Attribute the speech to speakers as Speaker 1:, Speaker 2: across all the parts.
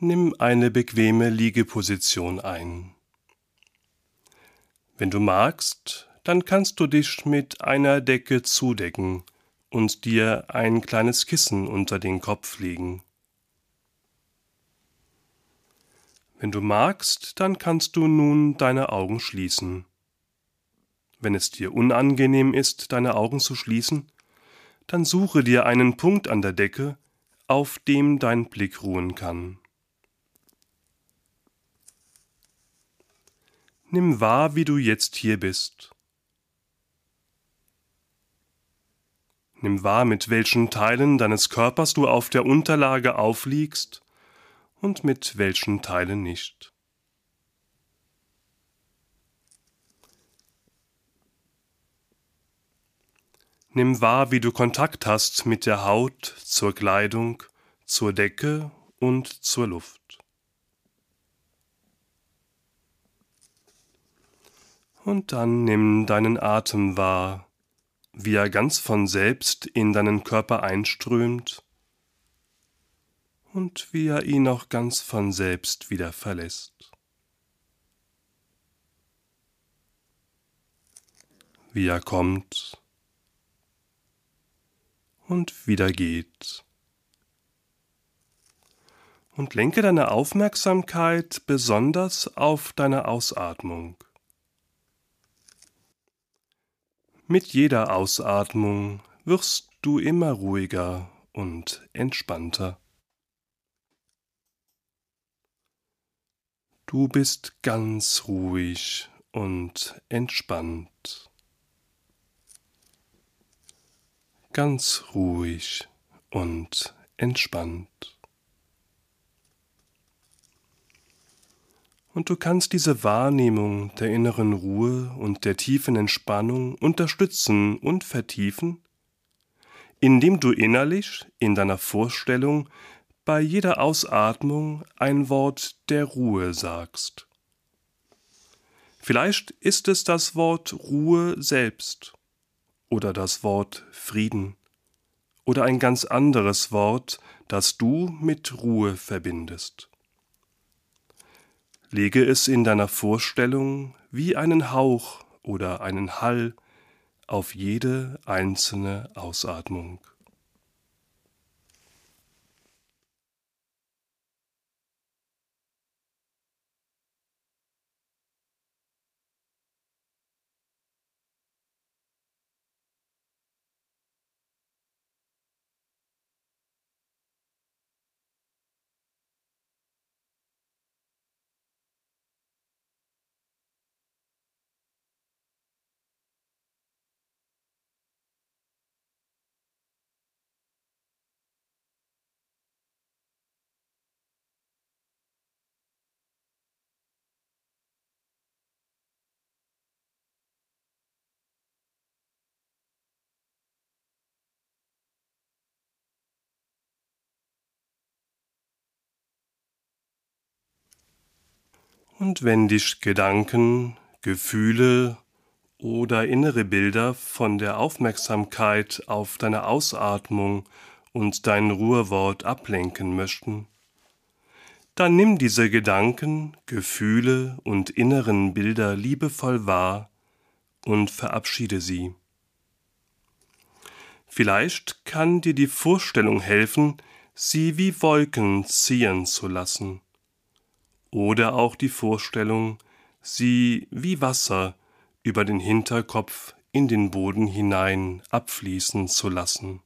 Speaker 1: Nimm eine bequeme Liegeposition ein. Wenn du magst, dann kannst du dich mit einer Decke zudecken und dir ein kleines Kissen unter den Kopf legen. Wenn du magst, dann kannst du nun deine Augen schließen. Wenn es dir unangenehm ist, deine Augen zu schließen, dann suche dir einen Punkt an der Decke, auf dem dein Blick ruhen kann. Nimm wahr, wie du jetzt hier bist. Nimm wahr, mit welchen Teilen deines Körpers du auf der Unterlage aufliegst und mit welchen Teilen nicht. Nimm wahr, wie du Kontakt hast mit der Haut, zur Kleidung, zur Decke und zur Luft. Und dann nimm deinen Atem wahr, wie er ganz von selbst in deinen Körper einströmt und wie er ihn auch ganz von selbst wieder verlässt. Wie er kommt und wieder geht. Und lenke deine Aufmerksamkeit besonders auf deine Ausatmung. Mit jeder Ausatmung wirst du immer ruhiger und entspannter. Du bist ganz ruhig und entspannt. Ganz ruhig und entspannt. Und du kannst diese Wahrnehmung der inneren Ruhe und der tiefen Entspannung unterstützen und vertiefen, indem du innerlich in deiner Vorstellung bei jeder Ausatmung ein Wort der Ruhe sagst. Vielleicht ist es das Wort Ruhe selbst oder das Wort Frieden oder ein ganz anderes Wort, das du mit Ruhe verbindest. Lege es in deiner Vorstellung wie einen Hauch oder einen Hall auf jede einzelne Ausatmung. Und wenn dich Gedanken, Gefühle oder innere Bilder von der Aufmerksamkeit auf deine Ausatmung und dein Ruhewort ablenken möchten, dann nimm diese Gedanken, Gefühle und inneren Bilder liebevoll wahr und verabschiede sie. Vielleicht kann dir die Vorstellung helfen, sie wie Wolken ziehen zu lassen. Oder auch die Vorstellung, sie wie Wasser über den Hinterkopf in den Boden hinein abfließen zu lassen.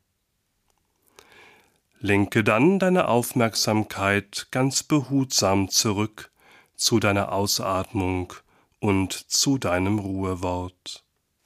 Speaker 1: Lenke dann deine Aufmerksamkeit ganz behutsam zurück zu deiner Ausatmung und zu deinem Ruhewort.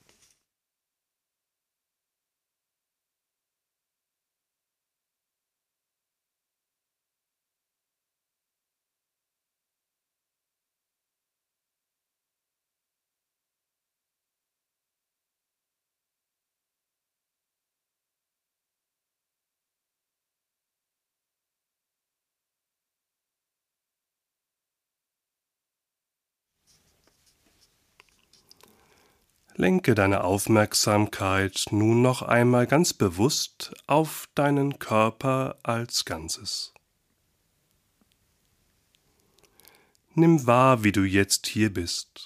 Speaker 1: Lenke deine Aufmerksamkeit nun noch einmal ganz bewusst auf deinen Körper als Ganzes. Nimm wahr, wie du jetzt hier bist.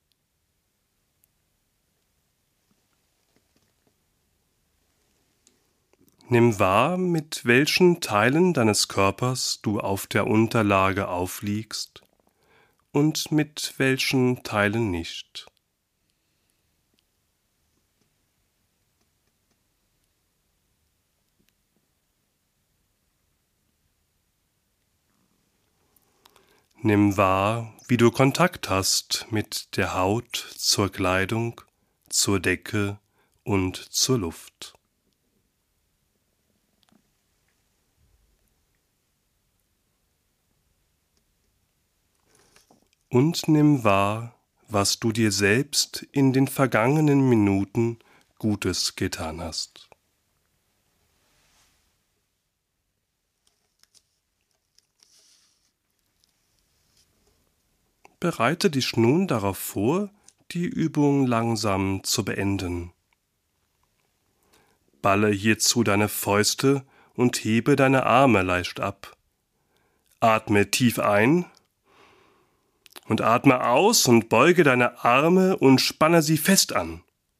Speaker 1: Nimm wahr, mit welchen Teilen deines Körpers du auf der Unterlage aufliegst und mit welchen Teilen nicht. Nimm wahr, wie du Kontakt hast mit der Haut zur Kleidung, zur Decke und zur Luft. Und nimm wahr, was du dir selbst in den vergangenen Minuten Gutes getan hast. Bereite dich nun darauf vor, die Übung langsam zu beenden. Balle hierzu deine Fäuste und hebe deine Arme leicht ab. Atme tief ein und atme aus und beuge deine Arme und spanne sie fest an.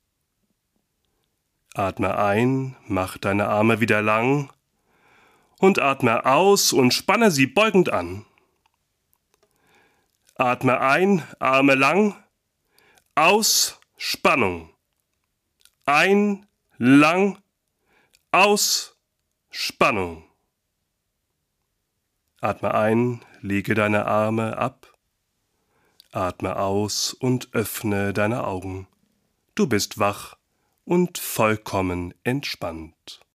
Speaker 1: Atme ein, mach deine Arme wieder lang und atme aus und spanne sie beugend an. Atme ein, Arme lang, aus, Spannung. Ein, lang, aus, Spannung. Atme ein, lege deine Arme ab. Atme aus und öffne deine Augen. Du bist wach und vollkommen entspannt.